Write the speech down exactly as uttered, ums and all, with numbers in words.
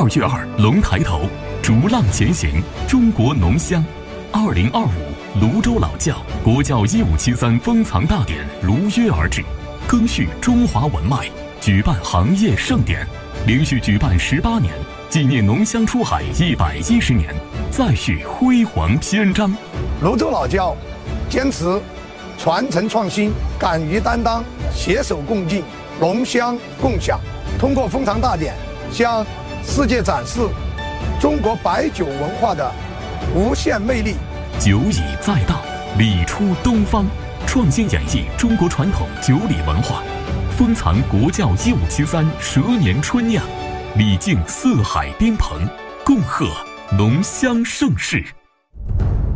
月二龙抬头，逐浪前行，中国农乡。二零二五泸州老窖国窖一五七三封藏大典如约而至，赓续中华文脉，举办行业盛典，连续举办十八年，纪念农乡出海一百一十年，再续辉煌篇章。 泸州老窖坚持传承创新，敢于担当，携手共进，农乡共享。通过封藏大典，向世界展示中国白酒文化的无限魅力。 酒以载道，礼出东方，创新演绎中国传统酒礼文化，封藏国窖一五七三蛇年春酿，礼敬四海宾朋，共贺农乡盛世。